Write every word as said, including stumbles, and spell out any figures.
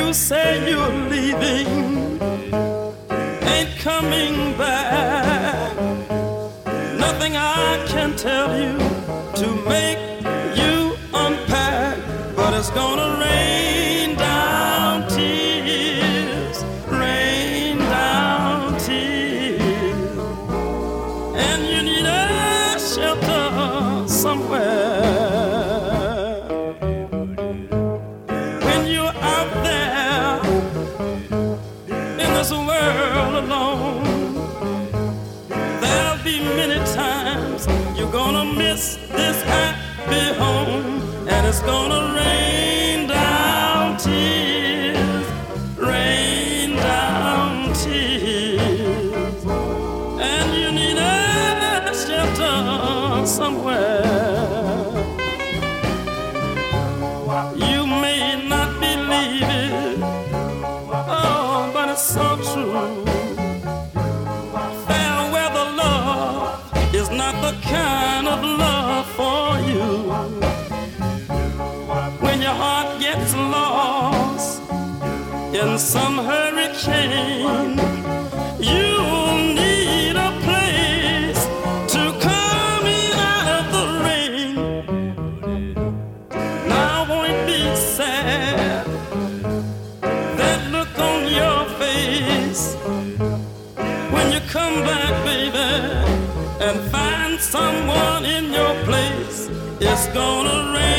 say you're leaving, ain't coming back. Nothing I can tell you to make you unpack, but it's gonna rain down tears, rain down tears, and you need a shelter somewhere. When you're out there in this world alone, there'll be many times you're gonna miss this happy home, and it's gonna rain down tears, rain down tears, and you need a shelter somewhere. You may not believe it, oh, but it's so true. Fair weather love is not the kind of love for you. When your heart gets lost in some hurricane, you'll need a place to come in out of the rain. Now won't it be sad, that look on your face, when you come back, baby, and find someone in your place? It's gonna rain